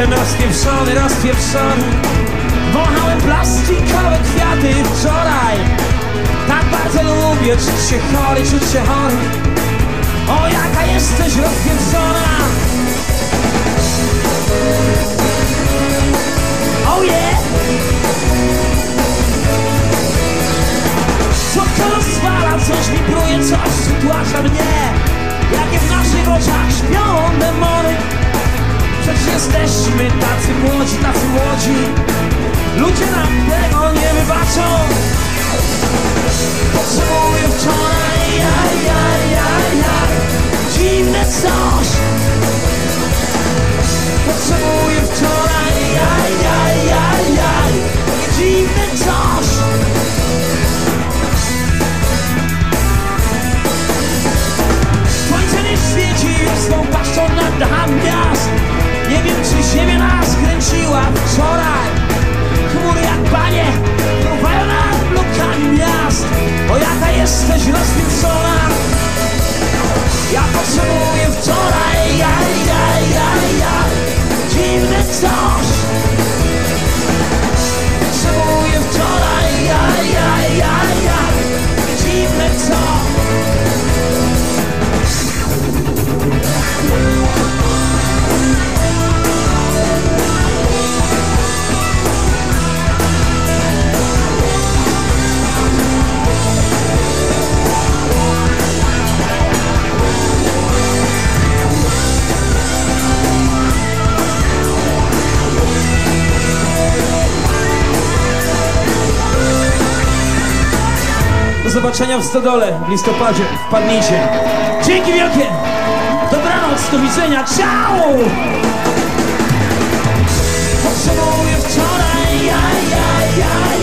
Jestem rozpieprzony. Wąchałem plastikowe kwiaty wczoraj. Tak bardzo lubię czuć się chory. O, jaka jesteś rozpieprzona. Oh yeah. Słodko rozwala, coś mi bruje, coś przytłacza mnie. Jakie w naszych oczach śpią demony. Przecież jesteśmy tacy młodzi. Ludzie nam tego nie wybaczą. Potrzebuję wczoraj, dziwne coś. Potrzebuję wczoraj, dziwne coś. Słońce nie świeci już swą paszczą nad dachem miast. Nie wiem, czy ziemia nas kręciła wczoraj. Chmury jak panie próbują nad blokami miast. O, jaka jesteś rozpieprzona. Ja potrzebuję wczoraj, dziwne coś. Potrzebuję wczoraj, dziwne coś. Do zobaczenia w Stodole w listopadzie. Wpadnijcie. Dzięki wielkie. Dobranoc, do widzenia. Ciao! Potrzebuję wczoraj,